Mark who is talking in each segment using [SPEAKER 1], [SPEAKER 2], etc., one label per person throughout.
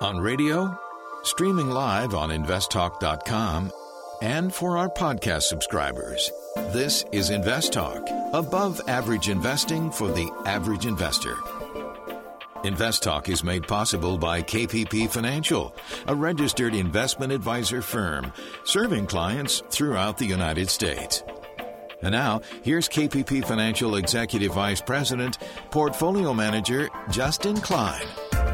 [SPEAKER 1] On radio, streaming live on investtalk.com, and for our podcast subscribers. This is Invest Talk, above average investing for the average investor. Invest Talk is made possible by KPP Financial, a registered investment advisor firm serving clients throughout the United States. And now, here's KPP Financial Executive Vice President, Portfolio Manager, Justin Klein.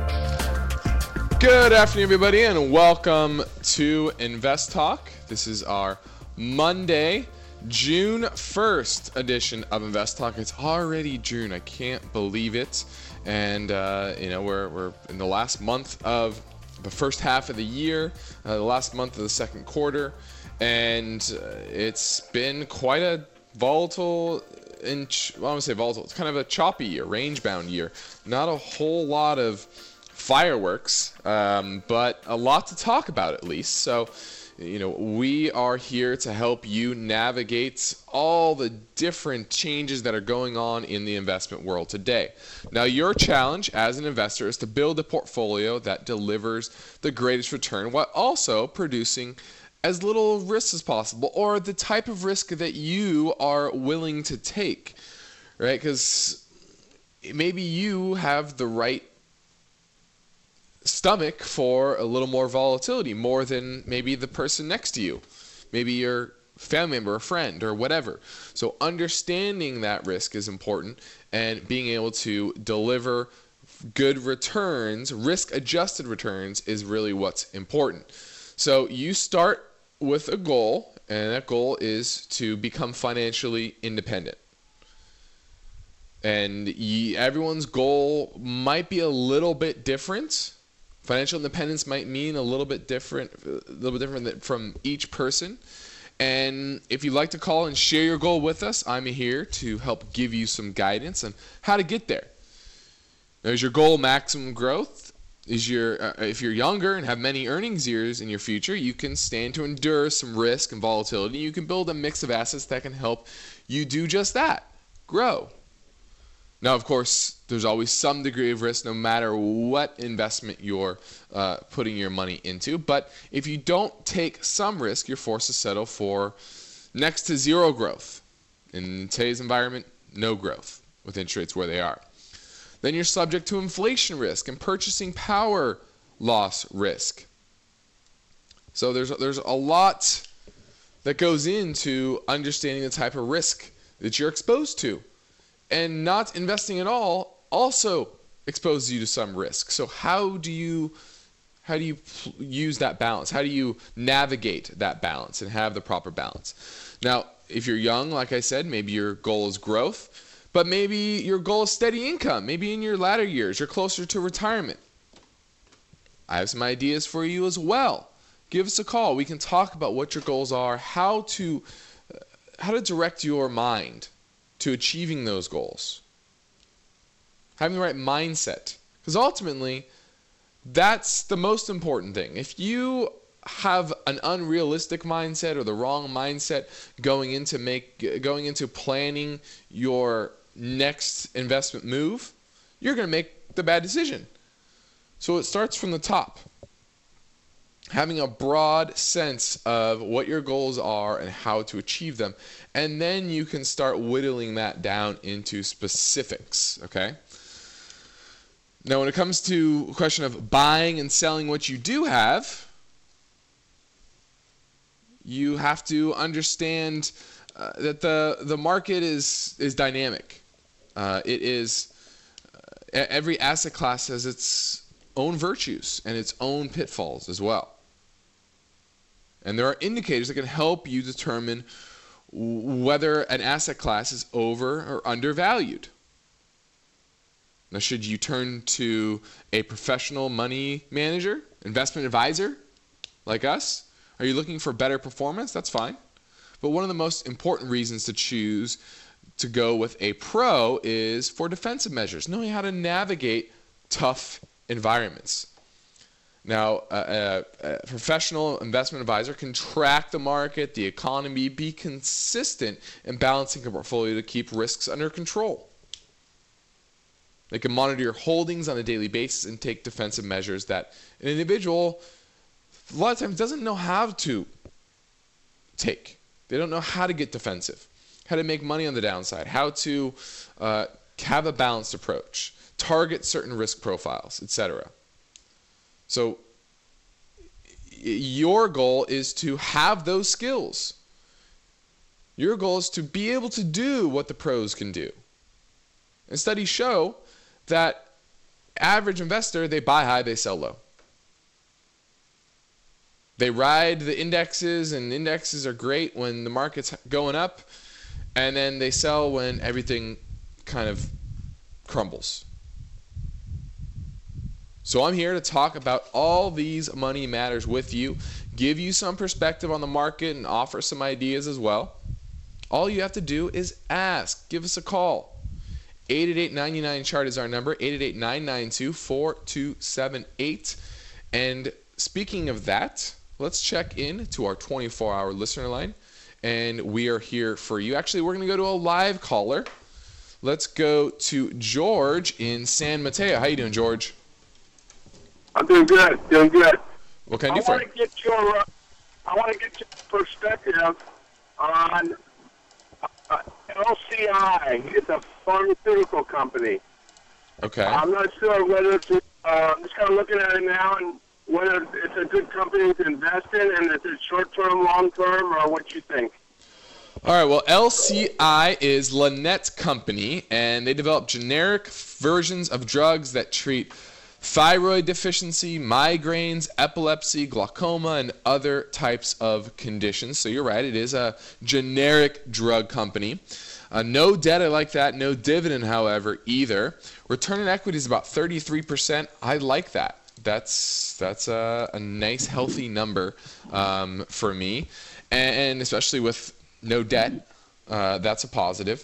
[SPEAKER 2] Good afternoon, everybody, and welcome to Invest Talk. This is our Monday, June 1st edition of Invest Talk. It's already June. I can't believe it. And, we're in the last month of the first half of the year, the last month of the second quarter. And it's been quite a volatile, it's kind of a choppy year, range-bound year. Not a whole lot of fireworks, but a lot to talk about at least. So, we are here to help you navigate all the different changes that are going on in the investment world today. Now, your challenge as an investor is to build a portfolio that delivers the greatest return while also producing as little risk as possible, or the type of risk that you are willing to take, right? Because maybe you have the right stomach for a little more volatility, more than maybe the person next to you, maybe your family member, a friend, or whatever. So understanding that risk is important, and being able to deliver good returns, risk-adjusted returns, is really what's important. So you start with a goal, and that goal is to become financially independent. And everyone's goal might be a little bit different. Financial independence might mean a little bit different from each person. And if you'd like to call and share your goal with us, I'm here to help give you some guidance on how to get there. Now, is your goal maximum growth? If you're younger and have many earnings years in your future, you can stand to endure some risk and volatility. You can build a mix of assets that can help you do just that, grow. Now, of course, there's always some degree of risk no matter what investment you're putting your money into. But if you don't take some risk, you're forced to settle for next to zero growth. In today's environment, no growth with interest rates where they are. Then you're subject to inflation risk and purchasing power loss risk. So there's a lot that goes into understanding the type of risk that you're exposed to. And not investing at all also exposes you to some risk. So how do you use that balance? How do you navigate that balance and have the proper balance? Now, if you're young, like I said, maybe your goal is growth, but maybe your goal is steady income. Maybe in your latter years, you're closer to retirement. I have some ideas for you as well. Give us a call. We can talk about what your goals are, how to direct your mind to achieving those goals. Having the right mindset. Because ultimately, that's the most important thing. If you have an unrealistic mindset or the wrong mindset going into planning your next investment move, you're going to make the bad decision. So it starts from the top. Having a broad sense of what your goals are and how to achieve them. And then you can start whittling that down into specifics, okay? Now, when it comes to a question of buying and selling what you do have, you have to understand that the market is dynamic. Every asset class has its own virtues and its own pitfalls as well. And there are indicators that can help you determine whether an asset class is over or undervalued. Now, should you turn to a professional money manager, investment advisor like us? Are you looking for better performance? That's fine. But one of the most important reasons to choose to go with a pro is for defensive measures, knowing how to navigate tough environments. Now, a professional investment advisor can track the market, the economy, be consistent in balancing a portfolio to keep risks under control. They can monitor your holdings on a daily basis and take defensive measures that an individual a lot of times doesn't know how to take. They don't know how to get defensive, how to make money on the downside, how to have a balanced approach, target certain risk profiles, etc. So your goal is to have those skills. Your goal is to be able to do what the pros can do. And studies show that average investor, they buy high, they sell low. They ride the indexes, and indexes are great when the market's going up, and then they sell when everything kind of crumbles. So I'm here to talk about all these money matters with you, give you some perspective on the market, and offer some ideas as well. All you have to do is ask. Give us a call. 888-99-CHART is our number, 888-992-4278. And speaking of that, let's check in to our 24-hour listener line, and we are here for you. Actually, we're going to go to a live caller. Let's go to George in San Mateo. How you doing, George?
[SPEAKER 3] I'm doing good.
[SPEAKER 2] What can I do for you?
[SPEAKER 3] I want to get your perspective on LCI. It's a pharmaceutical company.
[SPEAKER 2] Okay.
[SPEAKER 3] I'm not sure whether it's. I'm just kind of looking at it now and whether it's a good company to invest in, and if it's short-term, long-term, or what you think.
[SPEAKER 2] All right, well, LCI is Lannett Company, and they develop generic versions of drugs that treat thyroid deficiency, migraines, epilepsy, glaucoma, and other types of conditions. So you're right, it is a generic drug company. No debt, I like that. No dividend, however, either. Return on equity is about 33%. I like that. That's a nice, healthy number for me, and especially with no debt, that's a positive.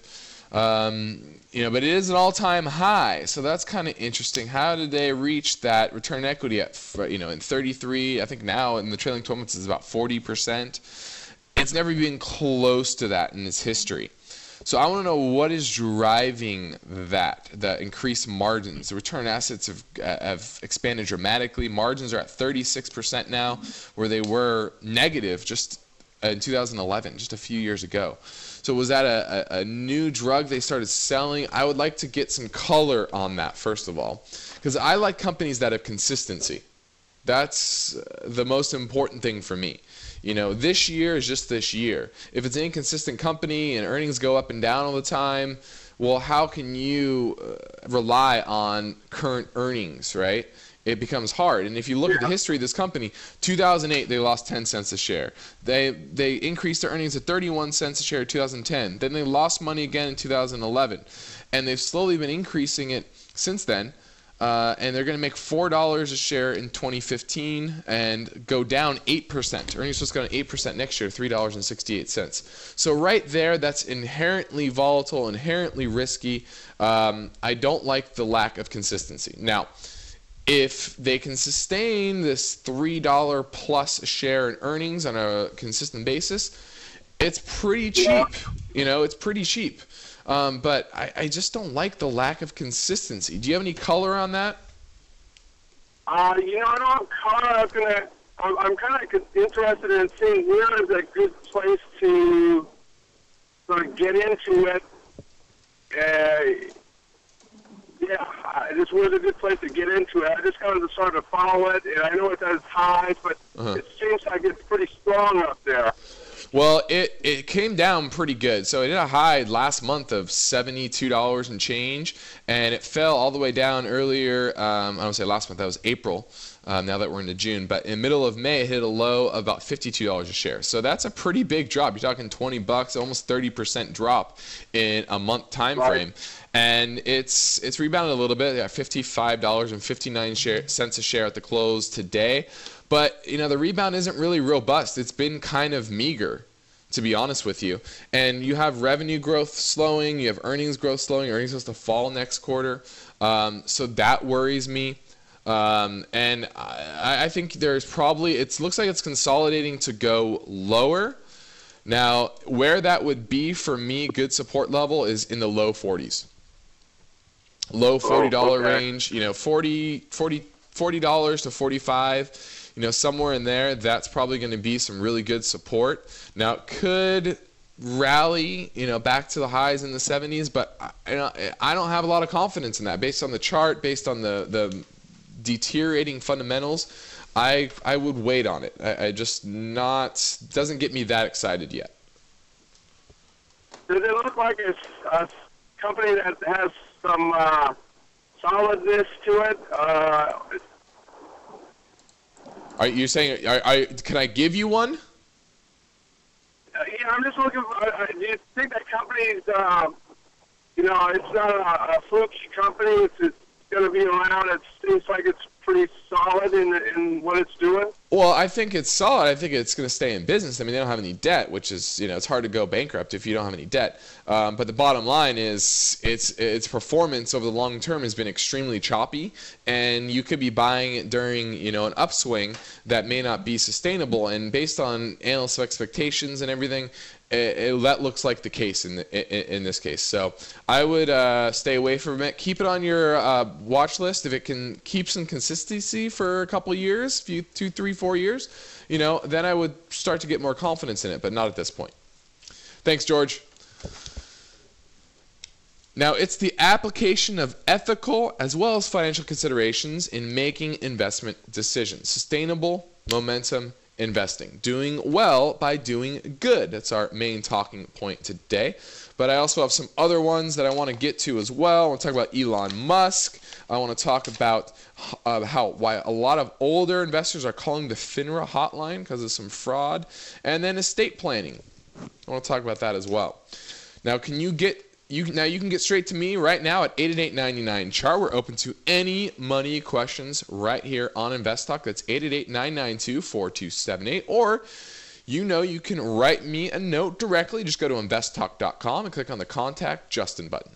[SPEAKER 2] But it is an all-time high, so that's kind of interesting. How did they reach that return equity at, in 33? I think now in the trailing 12 months is about 40%. It's never been close to that in its history. So I want to know what is driving that, the increased margins. The return assets have expanded dramatically. Margins are at 36% now, where they were negative just in 2011, just a few years ago. So was that a new drug they started selling? I would like to get some color on that, first of all, because I like companies that have consistency. That's the most important thing for me. This year is just this year. If it's an inconsistent company and earnings go up and down all the time, well, how can you rely on current earnings, right? It becomes hard. And if you look at the history of this company, 2008, they lost 10 cents a share. They increased their earnings to 31 cents a share in 2010. Then they lost money again in 2011. And they've slowly been increasing it since then. And they're going to make $4 a share in 2015 and go down 8%. Earnings supposed to go down 8% next year, $3.68. So right there, that's inherently volatile, inherently risky. I don't like the lack of consistency. Now, if they can sustain this $3 plus a share in earnings on a consistent basis, it's pretty cheap. It's pretty cheap. But I just don't like the lack of consistency. Do you have any color on that?
[SPEAKER 3] I don't have color. I'm kind of interested in seeing where is a good place to sort of get into it. This was a good place to get into it. I just kind of sort of follow it, and I know it has highs, but it seems like it's pretty strong up there.
[SPEAKER 2] Well, it came down pretty good. So it hit a high last month of $72 and change, and it fell all the way down earlier. I don't say last month, that was April. Now that we're into June, but in the middle of May, it hit a low of about $52 a share. So that's a pretty big drop. You're talking $20, almost 30% drop in a month time frame, and it's rebounded a little bit. At $55.59 a share at the close today. But the rebound isn't really robust. It's been kind of meager, to be honest with you. And you have revenue growth slowing. You have earnings growth slowing. Earnings supposed to fall next quarter. So that worries me. And I think there's probably, it looks like it's consolidating to go lower. Now, where that would be for me, good support level is in the low 40s. low $40
[SPEAKER 3] okay.
[SPEAKER 2] range, $40 to $45, somewhere in there. That's probably going to be some really good support. Now, it could rally, back to the highs in the 70s, but I don't have a lot of confidence in that. Based on the chart, based on the deteriorating fundamentals, I would wait on it. I just doesn't get me that excited yet.
[SPEAKER 3] Does it look like it's a company that has some solidness to it?
[SPEAKER 2] Are you saying, can I give you one?
[SPEAKER 3] Yeah, I'm just looking for, do you think that company's, it's not a fluky company, it's going to be around, it seems like it's pretty solid in what it's doing?
[SPEAKER 2] Well, I think it's solid. I think it's going to stay in business. I mean, they don't have any debt, which is, it's hard to go bankrupt if you don't have any debt. But the bottom line is its performance over the long term has been extremely choppy, and you could be buying it during, an upswing that may not be sustainable. And based on analyst expectations and everything, that looks like the case in this case. So I would stay away from it. Keep it on your watch list. If it can keep some consistency for a couple years, 2, 3, 4 years, then I would start to get more confidence in it, but not at this point. Thanks, George. Now, it's the application of ethical as well as financial considerations in making investment decisions. Sustainable momentum investing. Doing well by doing good. That's our main talking point today. But I also have some other ones that I want to get to as well. I want to talk about Elon Musk. I want to talk about why a lot of older investors are calling the FINRA hotline because of some fraud. And then estate planning. I want to talk about that as well. Now, you can get straight to me right now at 888-99-CHART. We're open to any money questions right here on Invest Talk. That's 888-992-4278. Or, you can write me a note directly. Just go to investtalk.com and click on the Contact Justin button.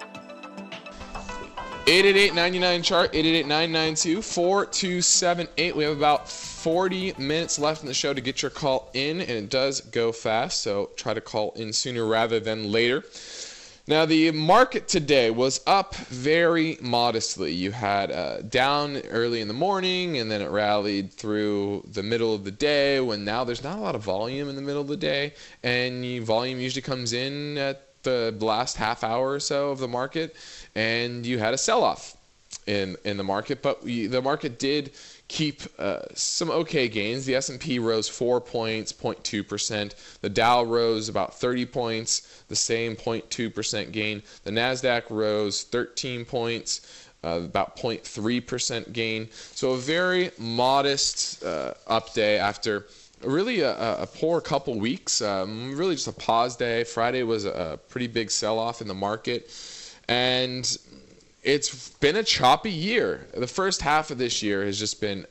[SPEAKER 2] 888-99-CHART, 888-992-4278. We have about 40 minutes left in the show to get your call in, and it does go fast, so try to call in sooner rather than later. Now, the market today was up very modestly. You had down early in the morning, and then it rallied through the middle of the day, when now there's not a lot of volume in the middle of the day, and volume usually comes in at the last half hour or so of the market, and you had a sell-off in the market. But the market did keep some okay gains. The S&P rose 4 points, 0.2%. The Dow rose about 30 points, the same 0.2% gain. The NASDAQ rose 13 points, about 0.3% gain. So a very modest up day after really a poor couple weeks. Really just a pause day. Friday was a pretty big sell-off in the market. And it's been a choppy year. The first half of this year has just been,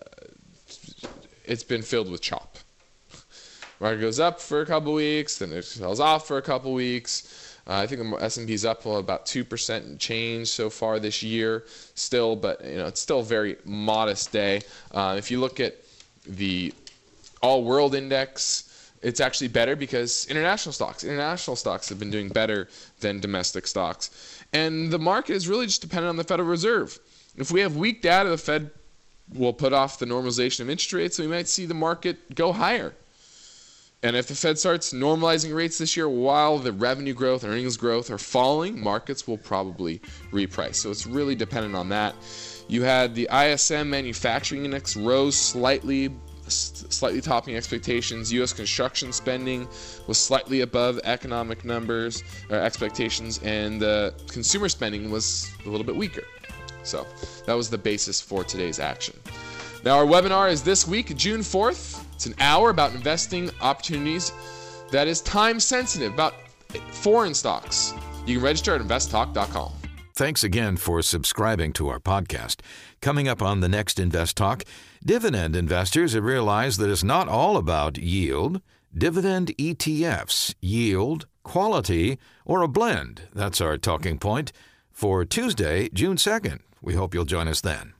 [SPEAKER 2] it's been filled with chop. Market goes up for a couple weeks, then it sells off for a couple weeks. I think the S&P's up about 2% and change so far this year still, but it's still a very modest day. If you look at the all-world index, it's actually better because international stocks have been doing better than domestic stocks. And the market is really just dependent on the Federal Reserve. If we have weak data, the Fed will put off the normalization of interest rates, so we might see the market go higher. And if the Fed starts normalizing rates this year while the revenue growth and earnings growth are falling, markets will probably reprice. So it's really dependent on that. You had the ISM manufacturing index rose slightly topping expectations. U.S. construction spending was slightly above economic numbers or expectations, and the consumer spending was a little bit weaker. So that was the basis for today's action. Now, our webinar is this week, June 4th. It's an hour about investing opportunities that is time sensitive, about foreign stocks. You can register at investtalk.com.
[SPEAKER 1] Thanks again for subscribing to our podcast. Coming up on the next Invest Talk, dividend investors have realized that it's not all about yield. Dividend ETFs, yield, quality, or a blend. That's our talking point for Tuesday, June 2nd. We hope you'll join us then.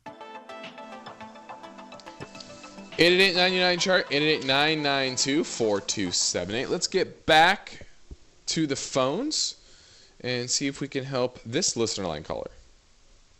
[SPEAKER 2] 888-99-CHART, 888-992-4278. Let's get back to the phones and see if we can help this listener line caller.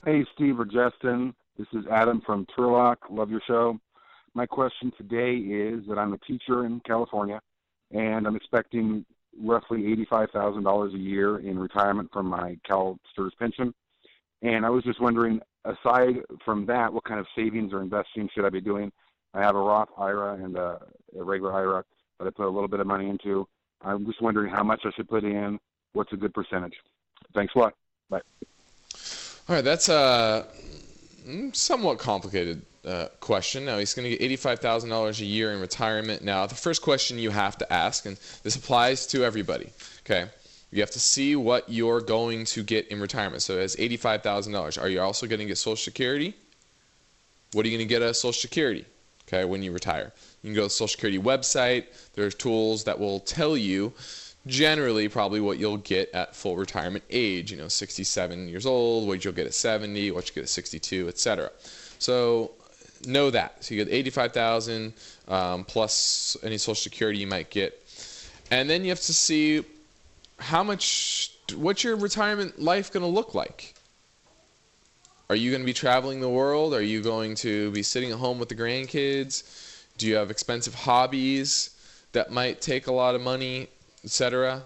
[SPEAKER 4] Hey, Steve or Justin. This is Adam from Turlock. Love your show. My question today is that I'm a teacher in California, and I'm expecting roughly $85,000 a year in retirement from my CalSTRS pension. And I was just wondering, aside from that, what kind of savings or investing should I be doing? I have a Roth IRA and a regular IRA that I put a little bit of money into. I'm just wondering how much I should put in. What's a good percentage? Thanks a lot. Bye.
[SPEAKER 2] All right, that's a somewhat complicated question. Now, he's going to get $85,000 a year in retirement. Now, the first question you have to ask, and this applies to everybody, okay? You have to see what you're going to get in retirement. So as $85,000, are you also going to get Social Security? What are you going to get as Social Security, okay, when you retire? You can go to the Social Security website. There's tools that will tell you generally probably what you'll get at full retirement age, 67 years old, what you'll get at 70, what you get at 62, etc. So know that. So you get $85,000 plus any Social Security you might get. And then you have to see what's your retirement life going to look like? Are you going to be traveling the world? Are you going to be sitting at home with the grandkids? Do you have expensive hobbies that might take a lot of money, etc.?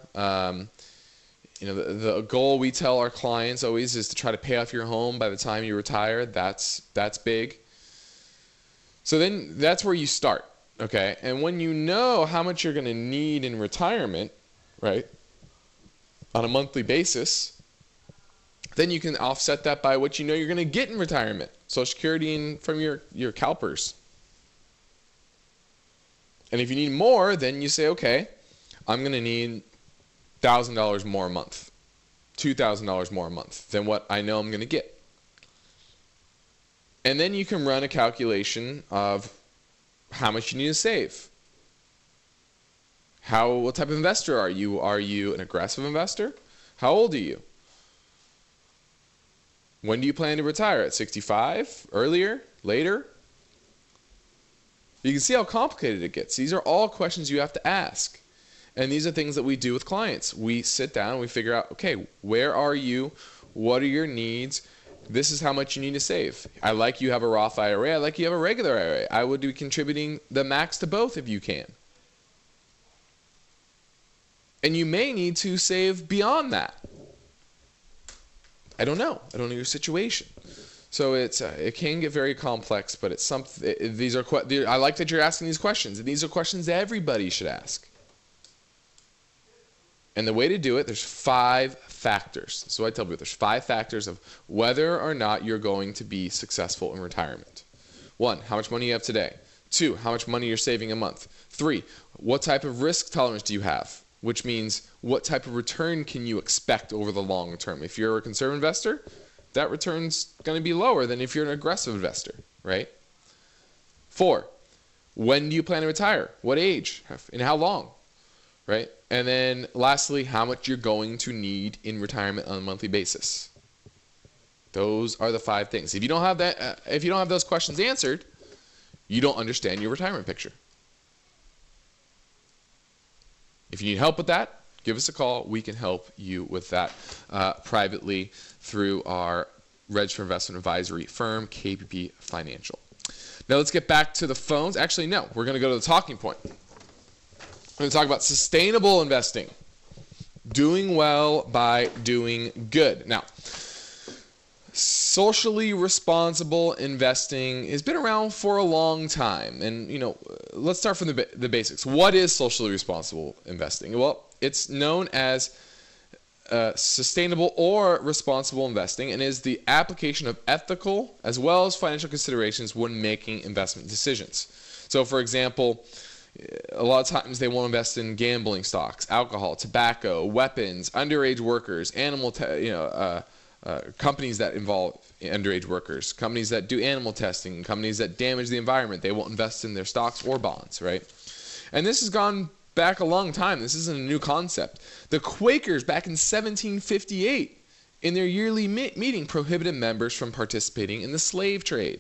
[SPEAKER 2] The goal we tell our clients always is to try to pay off your home by the time you retire. That's big. So then that's where you start, okay? And when you know how much you're going to need in retirement, right, on a monthly basis, then you can offset that by what you know you're going to get in retirement, Social Security and from your CalPERS. And if you need more, then you say, okay, I'm going to need $1,000 more a month, $2,000 more a month than what I know I'm going to get. And then you can run a calculation of how much you need to save. What type of investor are you? Are you an aggressive investor? How old are you? When do you plan to retire? At 65? Earlier? Later? You can see how complicated it gets. These are all questions you have to ask. And these are things that we do with clients. We sit down and we figure out, okay, where are you? What are your needs? This is how much you need to save. I like you have a Roth IRA. I like you have a regular IRA. I would be contributing the max to both if you can. And you may need to save beyond that. I don't know. I don't know your situation. So it can get very complex, but it's something. I like that you're asking these questions, and these are questions that everybody should ask. And the way to do it, there's 5 factors. So I tell people there's 5 factors of whether or not you're going to be successful in retirement. 1, how much money you have today. 2, how much money you're saving a month. 3, what type of risk tolerance do you have? Which means what type of return can you expect over the long term? If you're a conservative investor, that return's going to be lower than if you're an aggressive investor, right? 4, when do you plan to retire? What age? And how long, right? And then lastly, how much you're going to need in retirement on a monthly basis. Those are the 5 things. If you don't have that, if you don't have those questions answered, you don't understand your retirement picture. If you need help with that, give us a call. We can help you with that privately through our registered investment advisory firm, KPP Financial. Now let's get back to the phones. Actually, no, we're going to go to the talking point. We're going to talk about sustainable investing. Doing well by doing good. Now, socially responsible investing has been around for a long time. And, let's start from the basics. What is socially responsible investing? Well, it's known as sustainable or responsible investing and is the application of ethical as well as financial considerations when making investment decisions. So, for example, a lot of times they won't invest in gambling stocks, alcohol, tobacco, weapons, underage workers, companies that involve underage workers, companies that do animal testing, companies that damage the environment. They won't invest in their stocks or bonds, right? And this has gone back a long time. This isn't a new concept. The Quakers back in 1758 in their yearly meeting prohibited members from participating in the slave trade.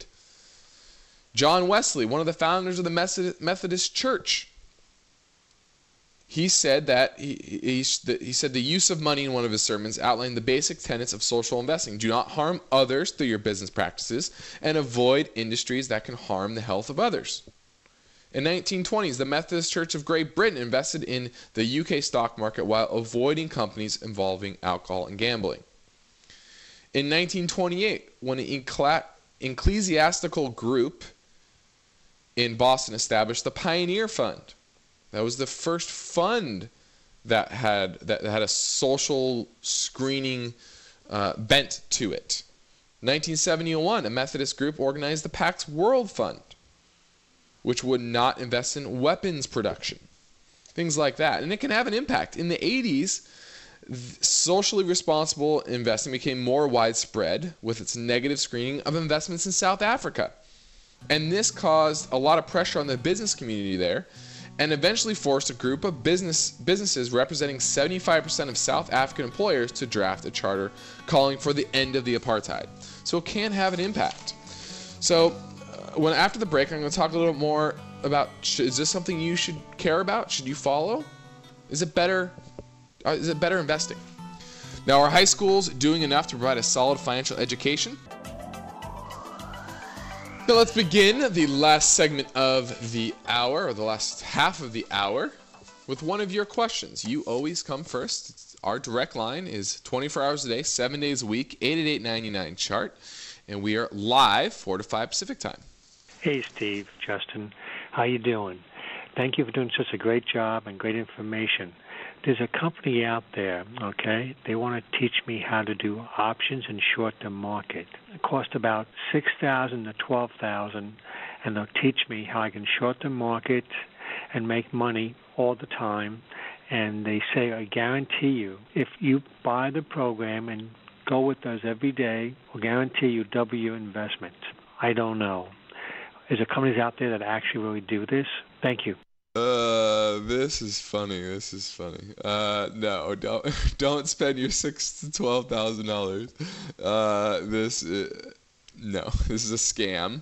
[SPEAKER 2] John Wesley, one of the founders of the Methodist Church, He said that he said the use of money in one of his sermons outlined the basic tenets of social investing. Do not harm others through your business practices and avoid industries that can harm the health of others. In the 1920s, the Methodist Church of Great Britain invested in the UK stock market while avoiding companies involving alcohol and gambling. In 1928, when an ecclesiastical group in Boston established the Pioneer Fund. That was the first fund that had a social screening bent to it. 1971, a Methodist group organized the Pax World Fund, which would not invest in weapons production. Things like that. And it can have an impact. In the 80s, socially responsible investing became more widespread with its negative screening of investments in South Africa. And this caused a lot of pressure on the business community there, and eventually forced a group of businesses representing 75% of South African employers to draft a charter calling for the end of the apartheid. So it can have an impact. So after the break, I'm going to talk a little bit more about, is this something you should care about? Should you follow? Is it better investing? Now, are high schools doing enough to provide a solid financial education? Now let's begin the last segment of the hour, or the last half of the hour, with one of your questions. You always come first. Our direct line is 24 hours a day, 7 days a week, 888-99-CHART, and we are live 4 to 5 Pacific time.
[SPEAKER 5] Hey, Steve, Justin, how you doing? Thank you for doing such a great job and great information. There's a company out there, okay? They want to teach me how to do options in short-term market. It costs about $6,000 to $12,000, and they'll teach me how I can short-term market and make money all the time. And they say, I guarantee you, if you buy the program and go with us every day, we'll guarantee you double your investment. I don't know. Is there companies out there that actually really do this? Thank you.
[SPEAKER 2] This is funny. No, don't spend your $6,000 to $12,000. This is a scam.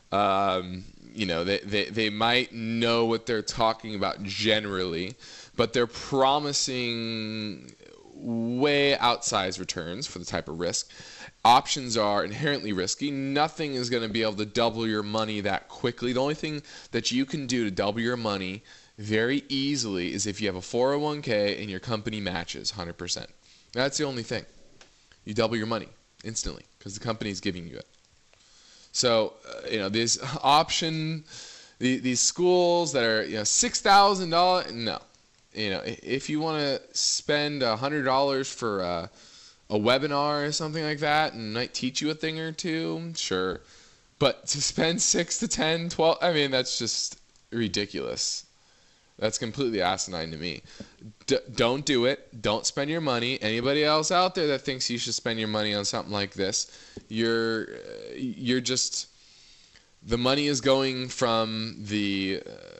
[SPEAKER 2] They might know what they're talking about generally, but they're promising way outsized returns for the type of risk. Options are inherently risky. Nothing is going to be able to double your money that quickly. The only thing that you can do to double your money very easily is if you have a 401k and your company matches 100%. That's the only thing. You double your money instantly because the company is giving you it. So, these these schools that are $6,000, no. If you want to spend $100 for a webinar or something like that and might teach you a thing or two, sure. But to spend 6 to 10, 12, that's just ridiculous. That's completely asinine to me. Don't do it. Don't spend your money. Anybody else out there that thinks you should spend your money on something like this, you're just, the money is going from the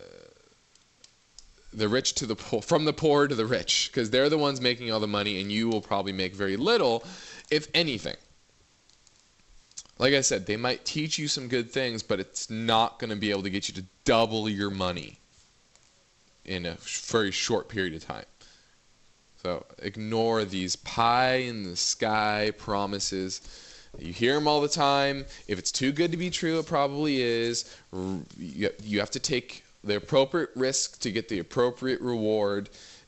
[SPEAKER 2] rich to the poor, from the poor to the rich, because they're the ones making all the money, and you will probably make very little, if anything. Like I said, they might teach you some good things, but it's not going to be able to get you to double your money in a very short period of time. So ignore these pie-in-the-sky promises. You hear them all the time. If it's too good to be true, it probably is. You have to take the appropriate risk to get the appropriate reward.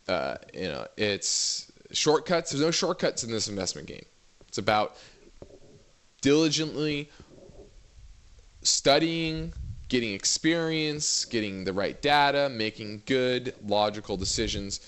[SPEAKER 2] It's shortcuts. There's no shortcuts in this investment game. It's about diligently studying, getting experience, getting the right data, making good, logical decisions.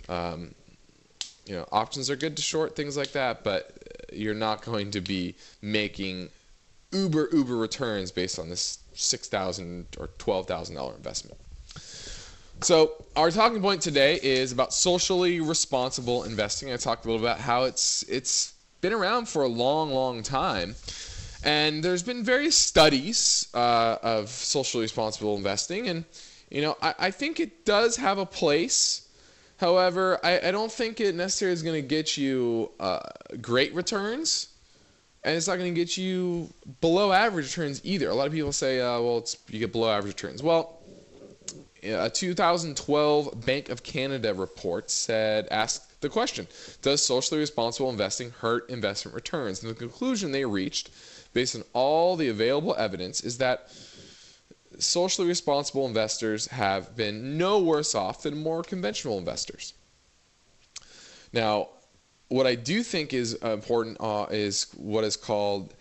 [SPEAKER 2] Options are good to short, things like that, but you're not going to be making uber returns based on this $6,000 or $12,000 investment. So our talking point today is about socially responsible investing. I talked a little about how it's been around for a long time. And there's been various studies of socially responsible investing, and I think it does have a place. However, I don't think it necessarily is going to get you great returns, and it's not going to get you below average returns either. A lot of people say, you get below average returns. Well, A 2012 Bank of Canada report asked the question, does socially responsible investing hurt investment returns? And the conclusion they reached, based on all the available evidence, is that socially responsible investors have been no worse off than more conventional investors. Now, what I do think is important is what is called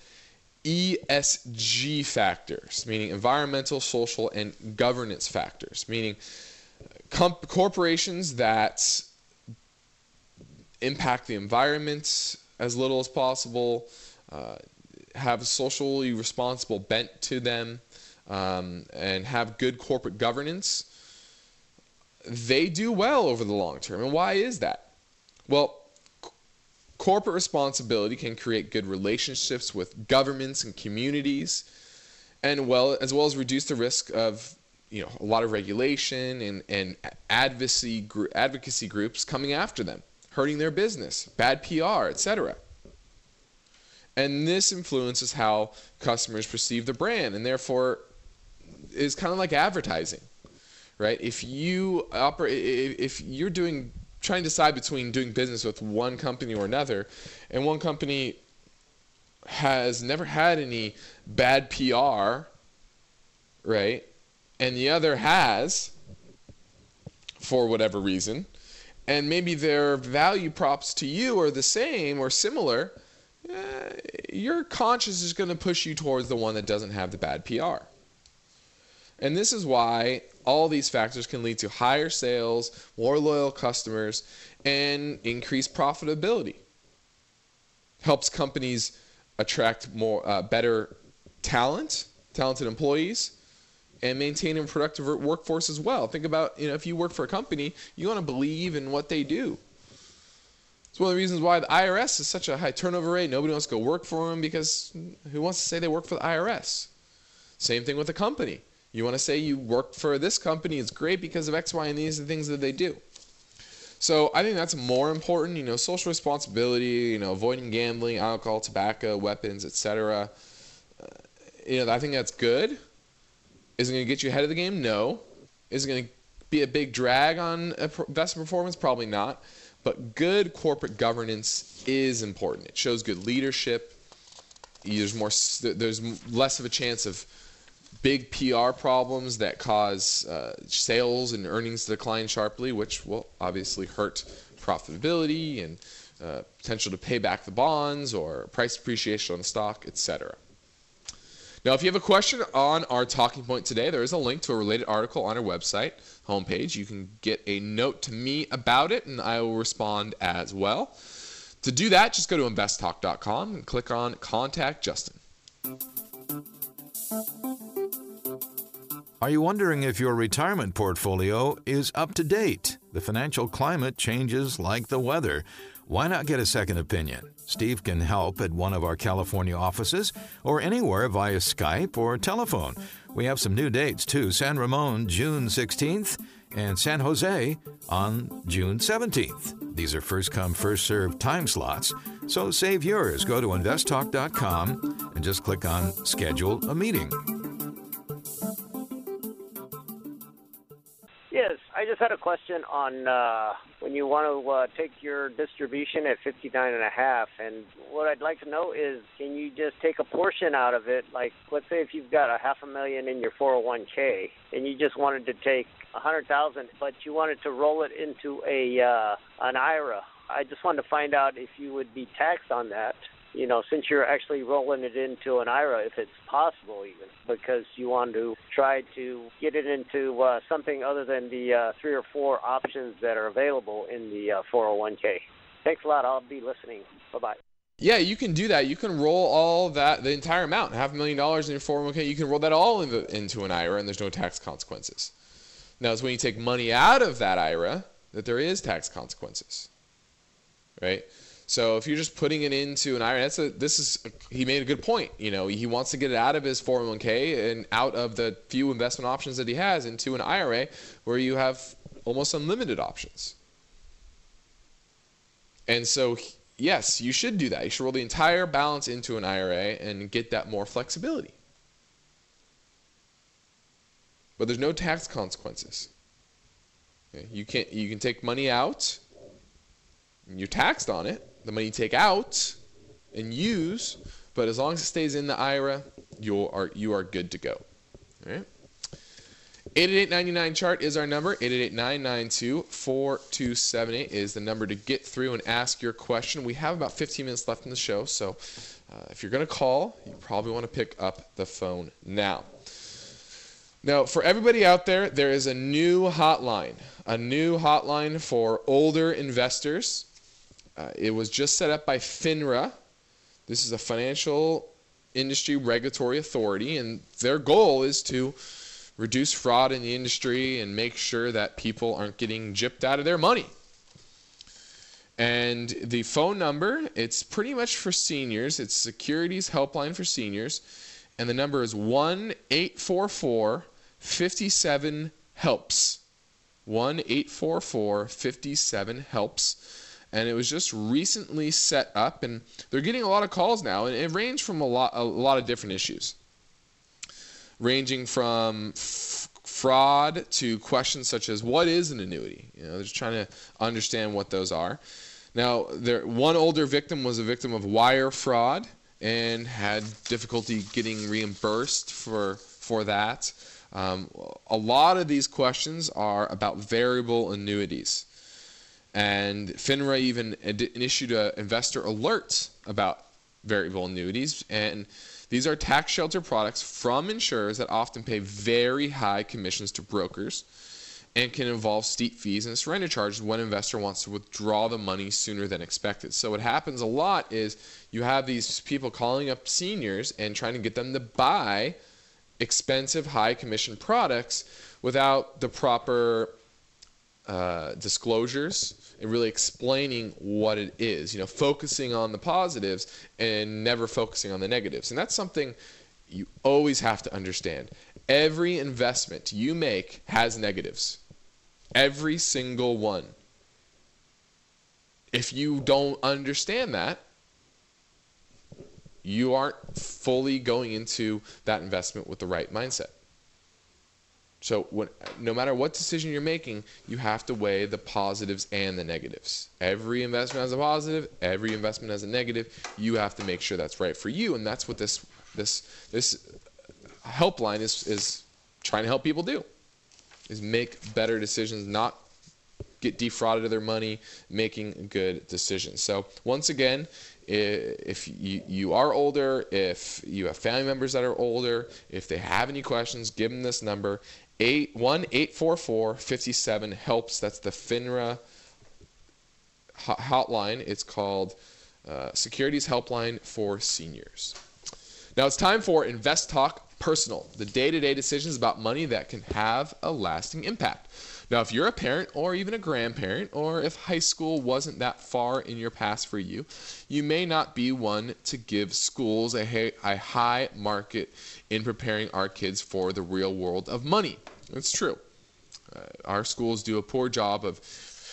[SPEAKER 2] ESG factors, meaning environmental, social, and governance factors, meaning corporations that impact the environment as little as possible, have a socially responsible bent to them, and have good corporate governance, they do well over the long term. And why is that? Well, corporate responsibility can create good relationships with governments and communities, and as well as reduce the risk of a lot of regulation and advocacy groups coming after them, hurting their business, bad PR, etc. And this influences how customers perceive the brand, and therefore is kind of like advertising, right? If you're trying to decide between doing business with one company or another, and one company has never had any bad PR, right, and the other has, for whatever reason, and maybe their value props to you are the same or similar, your conscience is going to push you towards the one that doesn't have the bad PR. And this is why all these factors can lead to higher sales, more loyal customers, and increased profitability. Helps companies attract more better talented employees, and maintain a productive workforce as well. Think about, if you work for a company, you want to believe in what they do. It's one of the reasons why the IRS is such a high turnover rate. Nobody wants to go work for them, because who wants to say they work for the IRS? Same thing with a company. You want to say you work for this company, it's great because of X, Y, and these are the things that they do. So I think that's more important, social responsibility, avoiding gambling, alcohol, tobacco, weapons, etc. I think that's good. Is it going to get you ahead of the game? No. Is it going to be a big drag on investment performance? Probably not. But good corporate governance is important. It shows good leadership. There's less of a chance of big PR problems that cause sales and earnings to decline sharply, which will obviously hurt profitability and potential to pay back the bonds or price appreciation on the stock, etc. Now, if you have a question on our talking point today, there is a link to a related article on our website homepage. You can get a note to me about it, and I will respond as well. To do that, just go to investtalk.com and click on Contact Justin.
[SPEAKER 1] Are you wondering if your retirement portfolio is up to date? The financial climate changes like the weather. Why not get a second opinion? Steve can help at one of our California offices or anywhere via Skype or telephone. We have some new dates too. San Ramon, June 16th, and San Jose on June 17th. These are first-come, first-served time slots, so save yours. Go to investtalk.com and just click on Schedule a Meeting.
[SPEAKER 6] Yes, I just had a question on when you want to take your distribution at 59.5, and what I'd like to know is, can you just take a portion out of it? Like, let's say if you've got $500,000 in your 401k, and you just wanted to take $100,000, but you wanted to roll it into an IRA. I just wanted to find out if you would be taxed on that. Since you're actually rolling it into an IRA, if it's possible even, because you want to try to get it into something other than the 3 or 4 options that are available in the 401k. Thanks a lot. I'll be listening. Bye-bye.
[SPEAKER 2] Yeah, you can do that. You can roll all that, the entire amount, $500,000 in your 401k. You can roll that all into an IRA, and there's no tax consequences. Now, it's when you take money out of that IRA that there is tax consequences, right? So if you're just putting it into an IRA, he made a good point. He wants to get it out of his 401k and out of the few investment options that he has into an IRA where you have almost unlimited options. And so, yes, you should do that. You should roll the entire balance into an IRA and get that more flexibility. but there's no tax consequences. Okay? You can take money out, and you're taxed on it. The money you take out and use, but as long as it stays in the IRA, you are good to go. All right? 888-99-CHART is our number. 888-992-4278 is the number to get through and ask your question. We have about 15 minutes left in the show, so if you're going to call, you probably want to pick up the phone now. Now, for everybody out there, there is a new hotline for older investors. It was just set up by FINRA. This is a financial industry regulatory authority, and their goal is to reduce fraud in the industry and make sure that people aren't getting gypped out of their money. And the phone number, it's pretty much for seniors. It's Securities Helpline for Seniors. And the number is 1-844-57-HELPS. 1-844-57-HELPS. And it was just recently set up, and they're getting a lot of calls now, and it ranged from a lot of different issues, ranging from fraud to questions such as what is an annuity. They're just trying to understand what those are. Now, one older victim was a victim of wire fraud and had difficulty getting reimbursed for that. A lot of these questions are about variable annuities. And FINRA even issued an investor alert about variable annuities. And these are tax shelter products from insurers that often pay very high commissions to brokers and can involve steep fees and surrender charges when an investor wants to withdraw the money sooner than expected. So what happens a lot is you have these people calling up seniors and trying to get them to buy expensive high commission products without the proper disclosures and really explaining what it is, focusing on the positives and never focusing on the negatives. And that's something you always have to understand. Every investment you make has negatives. Every single one. If you don't understand that, you aren't fully going into that investment with the right mindset. So no matter what decision you're making, you have to weigh the positives and the negatives. Every investment has a positive, every investment has a negative. You have to make sure that's right for you, and that's what this helpline is trying to help people do, is make better decisions, not get defrauded of their money, making good decisions. So once again, if you are older, if you have family members that are older, if they have any questions, give them this number, 1-844-57-HELPS. That's the FINRA hotline. It's called Securities Helpline for Seniors. Now it's time for Invest Talk Personal, the day-to-day decisions about money that can have a lasting impact. Now, if you're a parent or even a grandparent, or if high school wasn't that far in your past for you, you may not be one to give schools a high market in preparing our kids for the real world of money. It's true. Our schools do a poor job of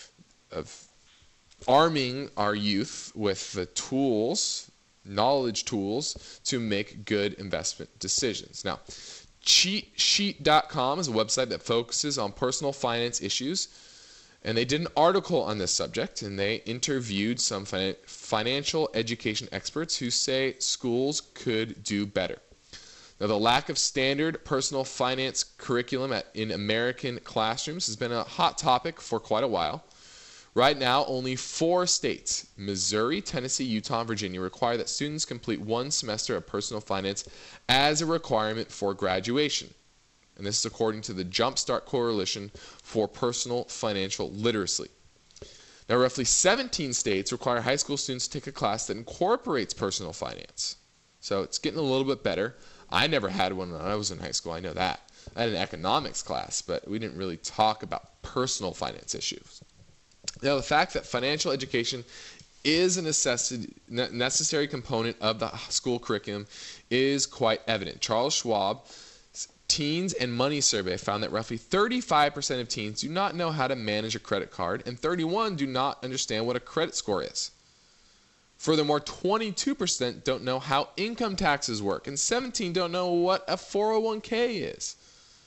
[SPEAKER 2] arming our youth with the tools, knowledge tools, to make good investment decisions. Now, CheatSheet.com is a website that focuses on personal finance issues, and they did an article on this subject, and they interviewed some financial education experts who say schools could do better. Now, the lack of standard personal finance curriculum in American classrooms has been a hot topic for quite a while. Right now, only 4 states, Missouri, Tennessee, Utah, and Virginia, require that students complete 1 semester of personal finance as a requirement for graduation. And this is according to the Jumpstart Coalition for Personal Financial Literacy. Now, roughly 17 states require high school students to take a class that incorporates personal finance. So it's getting a little bit better. I never had one when I was in high school, I know that. I had an economics class, but we didn't really talk about personal finance issues. Now, the fact that financial education is a necessary component of the school curriculum is quite evident. Charles Schwab's Teens and Money Survey found that roughly 35% of teens do not know how to manage a credit card, and 31% do not understand what a credit score is. Furthermore, 22% don't know how income taxes work, and 17% don't know what a 401k is. It's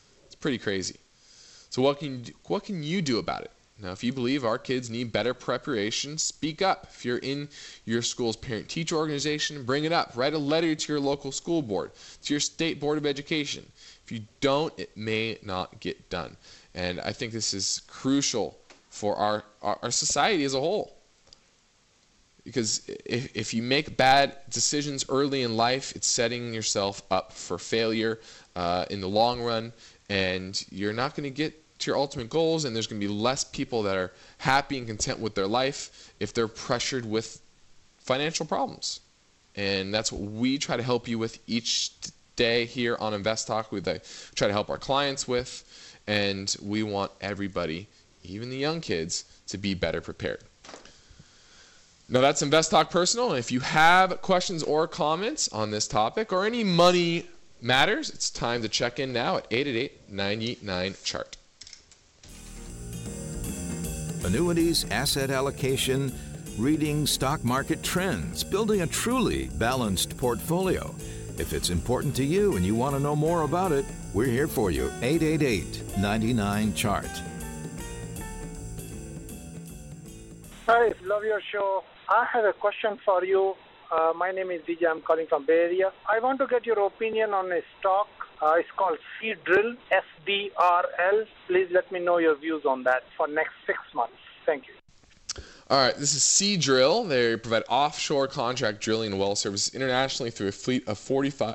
[SPEAKER 2] Pretty crazy. So what can you do about it? Now, if you believe our kids need better preparation, speak up. If you're in your school's parent-teacher organization, bring it up. Write a letter to your local school board, to your state board of education. If you don't, it may not get done. And I think this is crucial for our society as a whole. Because if you make bad decisions early in life, it's setting yourself up for failure in the long run, and you're not going to get to your ultimate goals, and there's going to be less people that are happy and content with their life if they're pressured with financial problems. And that's what we try to help you with each day here on Invest Talk. We try to help our clients with, and we want everybody, even the young kids, to be better prepared. Now, that's Invest Talk Personal, and if you have questions or comments on this topic or any money matters, it's time to check in now at 888-99-CHART.
[SPEAKER 1] Annuities, asset allocation, reading stock market trends, building a truly balanced portfolio. If it's important to you and you want to know more about it, we're here for you. 888-99-CHART.
[SPEAKER 7] Hi, love your show. I have a question for you. My name is DJ. I'm calling from Bay Area. I want to get your opinion on a stock. It's called Seadrill, SDRL. Please let me know your views on that for next 6 months. Thank you.
[SPEAKER 2] All right, this is Seadrill. They provide offshore contract drilling and well services internationally through a fleet of 45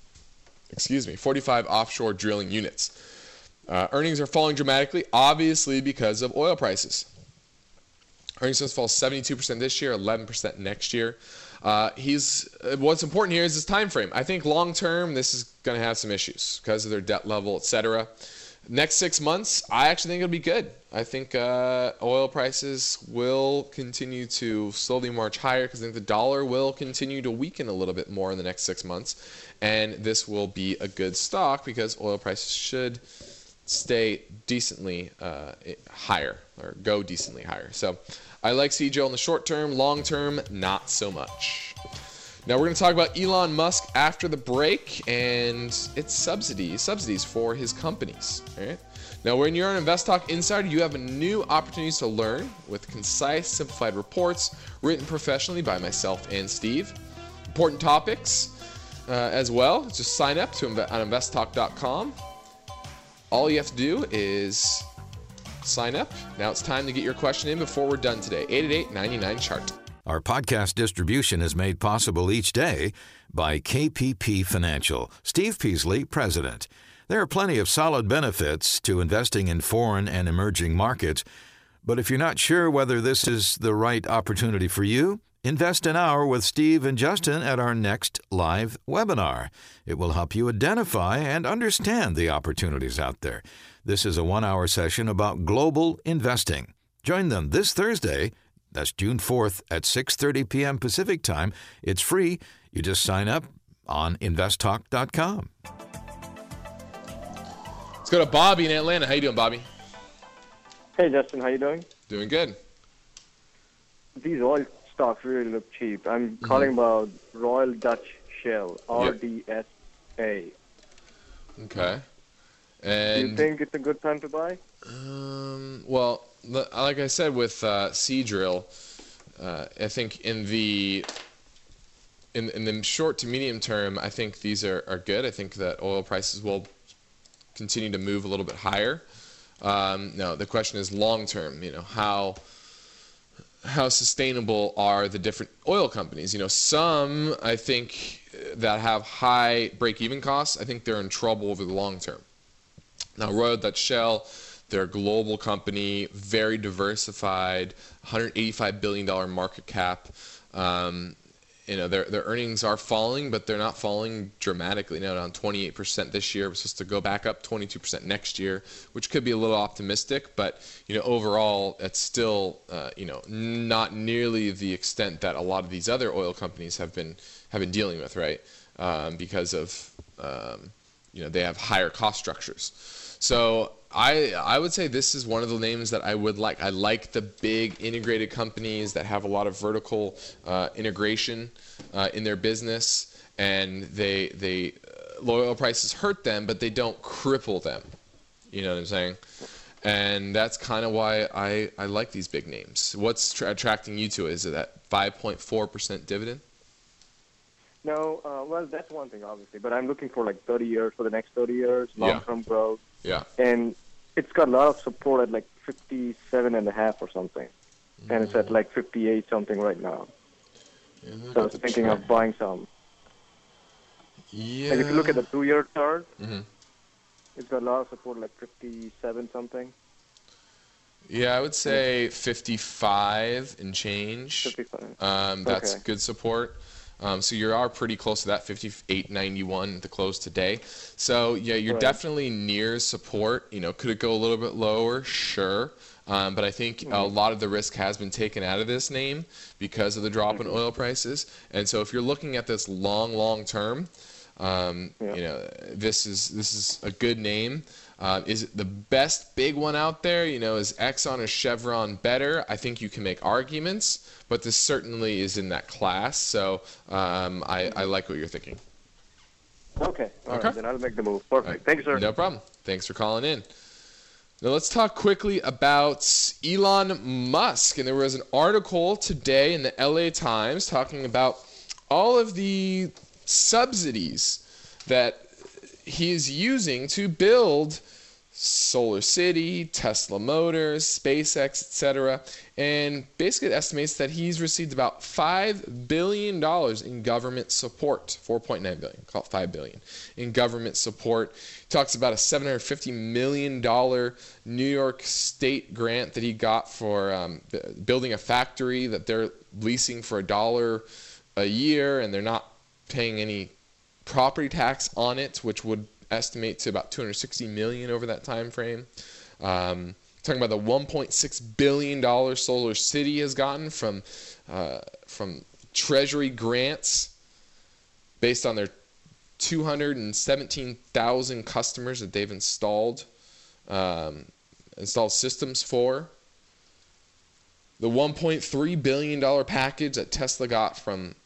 [SPEAKER 2] offshore drilling units. Earnings are falling dramatically, obviously because of oil prices. Earnings will fall 72% this year, 11% next year. What's important here is his time frame. I think long term, this is going to have some issues because of their debt level, etc. Next 6 months, I actually think it'll be good. I think oil prices will continue to slowly march higher because I think the dollar will continue to weaken a little bit more in the next 6 months. And this will be a good stock because oil prices should stay decently higher or go decently higher. So I like Seadrill in the short term. Long term, not so much. Now we're going to talk about Elon Musk after the break and its subsidies for his companies. All right. Now when you're an Invest Talk Insider, you have a new opportunities to learn with concise, simplified reports written professionally by myself and Steve. Important topics as well. Just sign up on investtalk.com. All you have to do is sign up. Now it's time to get your question in before we're done today. 888-99-CHART.
[SPEAKER 1] Our podcast distribution is made possible each day by KPP Financial. Steve Peasley, President. There are plenty of solid benefits to investing in foreign and emerging markets, but if you're not sure whether this is the right opportunity for you, invest an hour with Steve and Justin at our next live webinar. It will help you identify and understand the opportunities out there. This is a 1-hour session about global investing. Join them this Thursday. That's June 4th at 6:30 p.m. Pacific Time. It's free. You just sign up on investtalk.com.
[SPEAKER 2] Let's go to Bobby in Atlanta. How you doing, Bobby?
[SPEAKER 8] Hey, Justin. How you doing?
[SPEAKER 2] Doing good.
[SPEAKER 8] These oil stocks really look cheap. I'm calling about Royal Dutch Shell, RDSA.
[SPEAKER 2] Okay. And
[SPEAKER 8] do you think it's a good time to buy?
[SPEAKER 2] Well, like I said with Seadrill, I think in the short to medium term, I think these are good. I think that oil prices will continue to move a little bit higher. No, the question is long term. How sustainable are the different oil companies? Some I think that have high break-even costs. I think they're in trouble over the long term. Now, Royal Dutch Shell, they're a global company, very diversified, $185 billion market cap. Their earnings are falling, but they're not falling dramatically. Down 28% this year. We're supposed to go back up 22% next year, which could be a little optimistic. But overall, it's still not nearly the extent that a lot of these other oil companies have been dealing with, right? Because of they have higher cost structures. So I would say this is one of the names that I would like. I like the big integrated companies that have a lot of vertical integration in their business, and low oil prices hurt them, but they don't cripple them. You know what I'm saying? And that's kind of why I like these big names. What's attracting you to it? Is it that 5.4% dividend?
[SPEAKER 8] No, well, that's one thing, obviously. But I'm looking for like 30 years, for the next 30 years, long-term growth.
[SPEAKER 2] Yeah.
[SPEAKER 8] And it's got a lot of support at like 57.5 or something. And it's at like 58 something right now.
[SPEAKER 2] Yeah,
[SPEAKER 8] so I was thinking of buying some.
[SPEAKER 2] Yeah.
[SPEAKER 8] Like if you look at the 2-year chart, it's got a lot of support, like 57 something.
[SPEAKER 2] Yeah, I would say 55 and change.
[SPEAKER 8] 55.
[SPEAKER 2] That's
[SPEAKER 8] Okay.
[SPEAKER 2] good support. So you are pretty close to that 58.91 at the close today. So yeah, you're definitely near support. You know, could it go a little bit lower? Sure. But I think a lot of the risk has been taken out of this name because of the drop in oil prices. And so if you're looking at this long term, you know, this is a good name. Is it the best big one out there? You know, is Exxon or Chevron better? I think you can make arguments, but this certainly is in that class. So I like what you're thinking.
[SPEAKER 8] Okay. All right, then I'll make the move. Perfect.
[SPEAKER 2] Right.
[SPEAKER 8] Thank you, sir.
[SPEAKER 2] No problem. Thanks for calling in. Now let's talk quickly about Elon Musk. And there was an article today in the LA Times talking about all of the subsidies that he is using to build Solar City, Tesla Motors, SpaceX, etc. And basically it estimates that he's received about $5 billion in government support. 4.9 billion, call it $5 billion in government support. He talks about a $750 million New York State grant that he got for building a factory that they're leasing for $1 a year, and they're not paying any property tax on it, which would estimate to about $260 million over that time frame. Talking about the $1.6 billion Solar City has gotten from Treasury grants based on their 217,000 customers that they've installed systems for. The $1.3 billion package that Tesla got from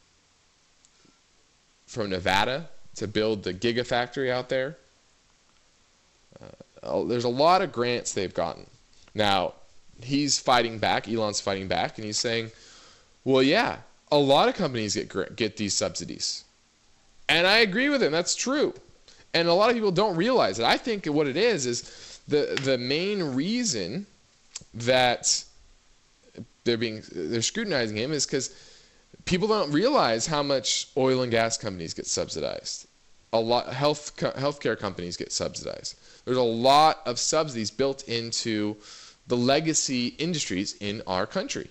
[SPEAKER 2] Nevada to build the Gigafactory out there. There's a lot of grants they've gotten. Now, he's fighting back, Elon's fighting back, and he's saying, well, yeah, a lot of companies get these subsidies. And I agree with him, that's true. And a lot of people don't realize it. I think what it is the main reason that they're scrutinizing him is because people don't realize how much oil and gas companies get subsidized. A lot healthcare companies get subsidized. There's a lot of subsidies built into the legacy industries in our country.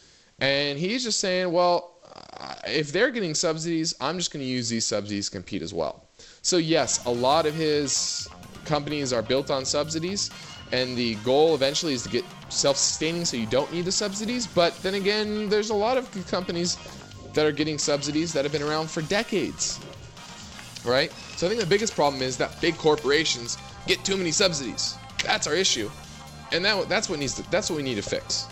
[SPEAKER 2] And he's just saying, well, if they're getting subsidies, I'm just going to use these subsidies to compete as well. So yes, a lot of his companies are built on subsidies, and the goal eventually is to get self-sustaining so you don't need the subsidies. But then again, there's a lot of companies that are getting subsidies that have been around for decades, right? So I think the biggest problem is that big corporations get too many subsidies. That's our issue, and that's what we need to fix.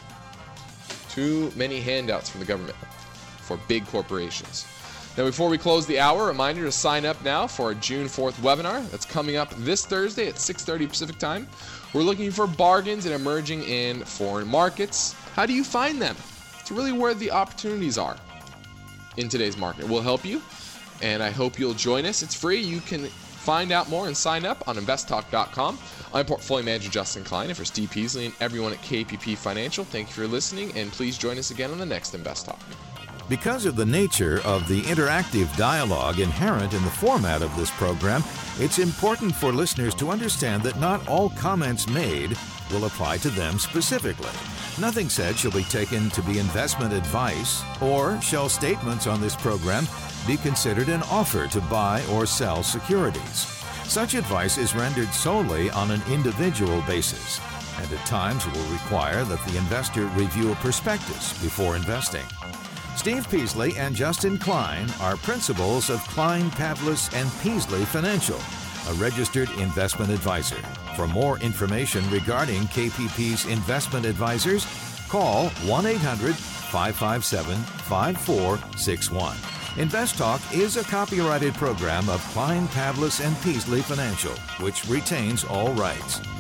[SPEAKER 2] Too many handouts from the government for big corporations. Now, before we close the hour, a reminder to sign up now for our June 4th webinar that's coming up this Thursday at 6:30 Pacific Time. We're looking for bargains and emerging in foreign markets. How do you find them? It's really where the opportunities are in today's market. We'll help you, and I hope you'll join us. It's free. You can find out more and sign up on investtalk.com. I'm Portfolio Manager Justin Klein, and for Steve Peasley and everyone at KPP Financial, thank you for listening, and please join us again on the next Invest Talk.
[SPEAKER 1] Because of the nature of the interactive dialogue inherent in the format of this program, it's important for listeners to understand that not all comments made will apply to them specifically. Nothing said shall be taken to be investment advice, or shall statements on this program be considered an offer to buy or sell securities. Such advice is rendered solely on an individual basis, and at times will require that the investor review a prospectus before investing. Steve Peasley and Justin Klein are principals of Klein, Pavlis & Peasley Financial, a registered investment advisor. For more information regarding KPP's investment advisors, call 1-800-557-5461. Invest Talk is a copyrighted program of Klein, Pavlis & Peasley Financial, which retains all rights.